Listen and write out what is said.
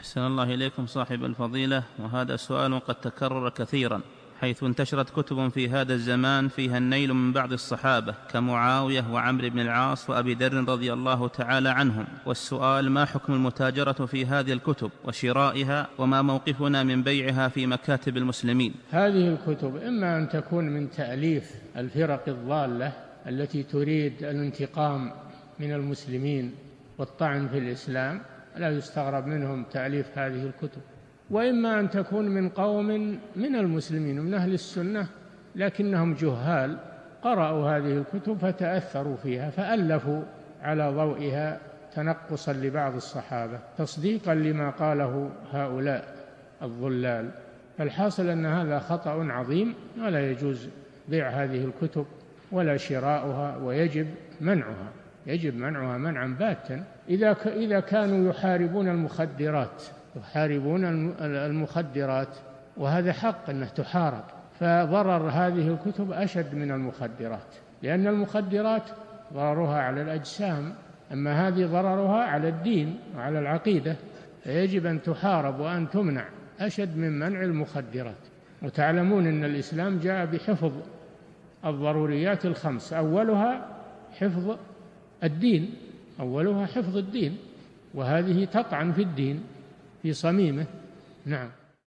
أحسن الله إليكم صاحب الفضيلة، وهذا سؤال قد تكرر كثيرا، حيث انتشرت كتب في هذا الزمان فيها النيل من بعض الصحابة كمعاوية وعمرو بن العاص وأبي ذر رضي الله تعالى عنهم. والسؤال: ما حكم المتاجرة في هذه الكتب وشرائها، وما موقفنا من بيعها في مكاتب المسلمين؟ هذه الكتب إما أن تكون من تأليف الفرق الضالة التي تريد الانتقام من المسلمين والطعن في الإسلام، لا يستغرب منهم تأليف هذه الكتب، وإما أن تكون من قوم من المسلمين من أهل السنة لكنهم جهال قرأوا هذه الكتب فتأثروا فيها فألفوا على ضوئها تنقصا لبعض الصحابة تصديقا لما قاله هؤلاء الضلال. فالحاصل أن هذا خطأ عظيم، ولا يجوز بيع هذه الكتب ولا شراؤها، ويجب منعها منعا باتا. إذا كانوا يحاربون المخدرات، وهذا حق أنه تحارب، فضرر هذه الكتب أشد من المخدرات، لأن المخدرات ضررها على الأجسام، أما هذه ضررها على الدين وعلى العقيدة، فيجب أن تحارب وأن تمنع أشد من منع المخدرات. وتعلمون أن الإسلام جاء بحفظ الضروريات الخمس، أولها حفظ الدين، وهذه تطعن في الدين في صميمه. نعم.